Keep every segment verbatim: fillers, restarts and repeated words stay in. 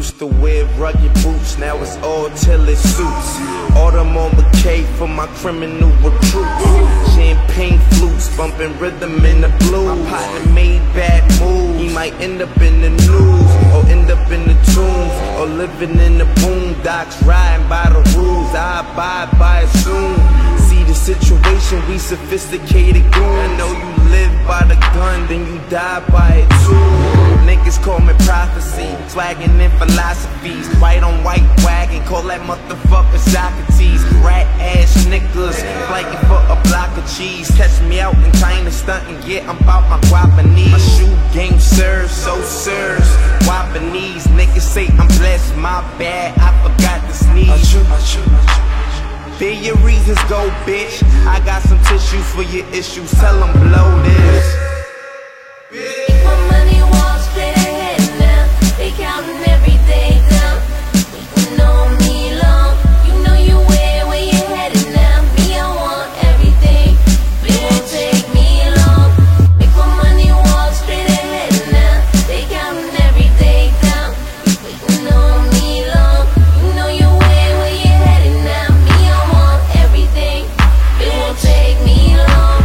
Used to wear rugged boots, now it's all tailored suits. Autumn on bouquet for my criminal recruits. Champagne flutes, bumping rhythm in the blues. My partner made bad moves, he might end up in the news, or end up in the tombs, or living in the boondocks, riding by the rules. I abide by it soon. See the situation, we sophisticated goons. I know you live by the gun, then you die by it too. Niggas call me prophecy, swaggin' in philosophies. White on white wagon, call that motherfucker Socrates. Rat ass niggas, flagging for a block of cheese. Catch me out in China stuntin', yeah, I'm bout my guapanese. My shoe game serves, so serves guapanese. Niggas say I'm blessed, my bad, I forgot to sneeze. Achoo, achoo, achoo. There your reasons go, bitch. I got some tissues for your issues, tell them blow this. If my money walks straight ahead now, they counting every day down. You know me long, you know you where, where you headed now. Me, I want everything, but it won't take me long. If my money walks straight ahead now, they counting every day down. You know me long, you know you where, where you headed now. Me, I want everything, but it won't take me long.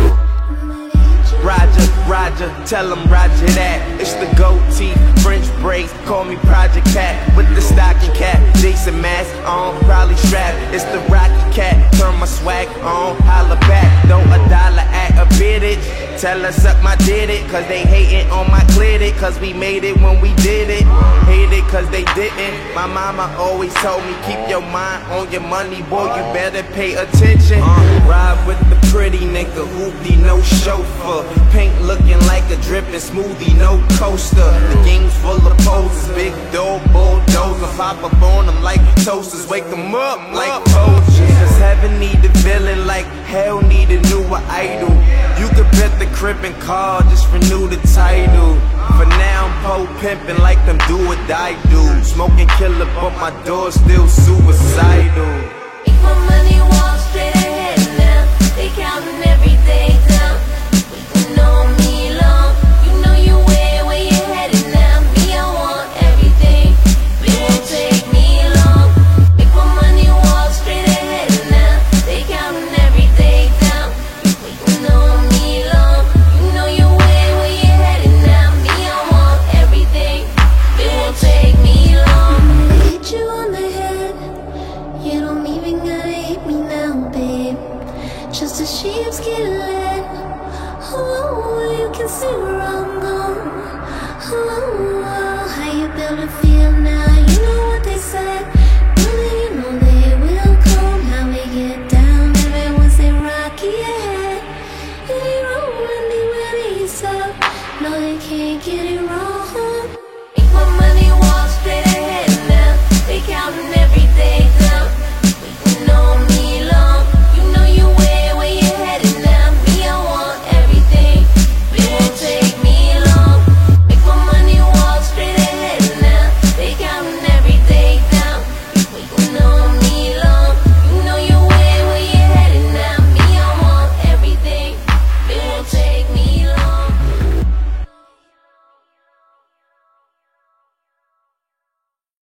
Roger, Roger, tell him Roger that. It's the goatee, French braids, call me Project Cat. With the stocking cap, Jason mask on, probably strap. It's the Rocky Cat, turn my swag on, holla back. Throw a dollar at a biddage, tell her suck my did it. Cause they hating on my cleared it, cause we made it when we did it. Hate it cause they didn't. My mama always told me, keep your mind on your money, boy, you better pay attention. uh, Ride with the pretty nigga, hoopty, no chauffeur. Paint looking like a drippin' smoothie, no coaster. The game's full of poses, big dog, bulldozer. Pop up on them like toasters, wake them up like poachers. Cause heaven need a villain like hell need a newer idol. You could bet the crib and car, just renew the title. For now I'm pole pimpin' like them do or die dudes. Smoking killer but my door's still suicidal. If my